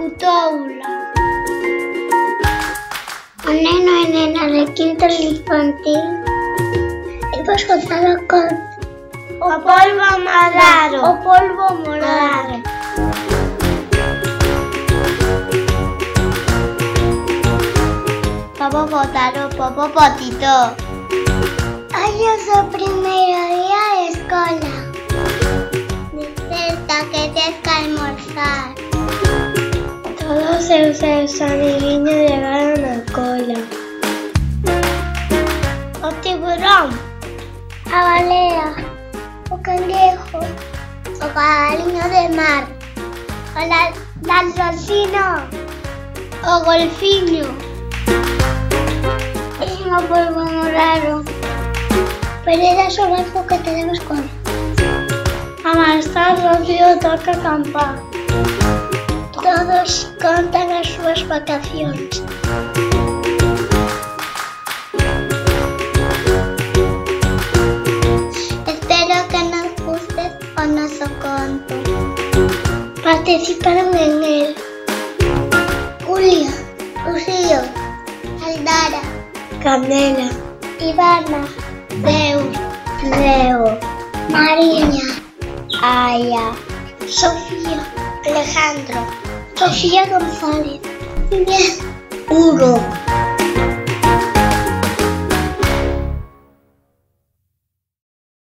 Toula. O neno e nena de quinto infantil imos contar o conto O polvo morado. O polvo morado. Pobo botaro, pobo potito. Hoxe é o primeiro día de escola. Desperta que tes que almorzar. Todos os seus amiguiños llegaron á cola. O tiburón, a balea, o cangrejo, o cabaliño de mar, o lanzolcino, o golfiño. É un polvo morado, pero é das horas que tenemos con a maestra Rocío toca campá. Todos contan as súas vacacións. Espero que nos guste o noso conto. Participaron en él Julia, Lucío, Aldara, Candela, Ivana, Deus, Leo, Mariña, Aya, Sofía, Alejandro, Sofía González, Uro.